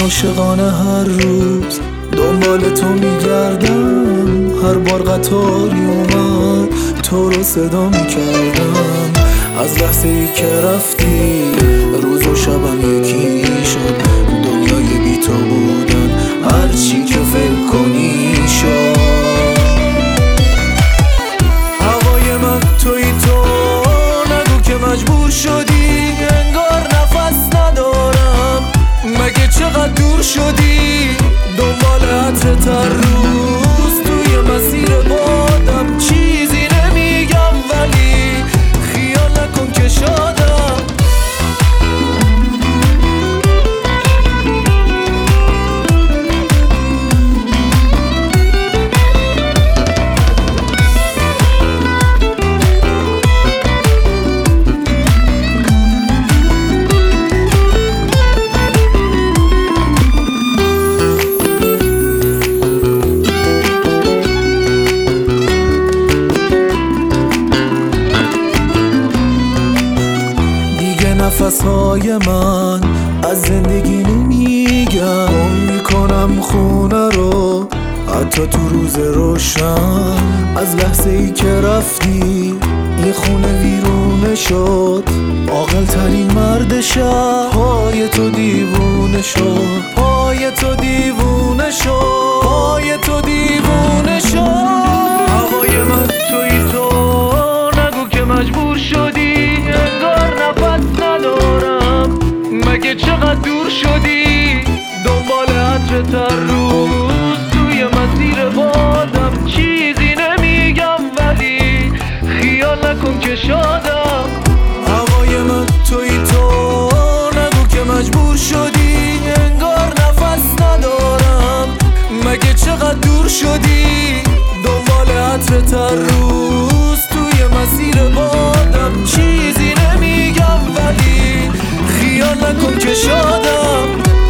عاشقانه هر روز دنبال تو میگردم، هر بار قطاری اومد تو رو صدا میکردم. از لحظه ای که رفتی روز و شبم یکی شد، دنیای بی تو بودن هر چی که فکر کنی شد. هوای من توی تو، نگو که مجبور شدی، انگار نفس ندارم. مگه چقدر دور شدی، دنبال عطرت هر روز توی مسیر بادم. چیزی نمیگم ولی خیال نکن که شادم. نفسهای من از زندگی نمیگم، گم میکنم خونه رو حتی تو روز روشن. از لحظه ای که رفتی این خونه ویرونه شد، عاقل ترین مرد شهر پای تو دیوونه شد، پای تو دیوونه شد، پای تو دیوونه شد. هوای من توی تو، نگو که مجبور شدی، انگار نفس ندارم. مگه چقدر دور شدی، دنبال عطرت هر روز توی مسیر بادم. چیزی نمیگم ولی خیال نکن که شادم. هوای من توی تو، نگو که مجبور شدی، انگار نفس ندارم. مگه چقدر دور شدی، دنبال عطرت هر روز توی مسیر بادم. چیزی نمیگم ولی خیال نکن که شادم.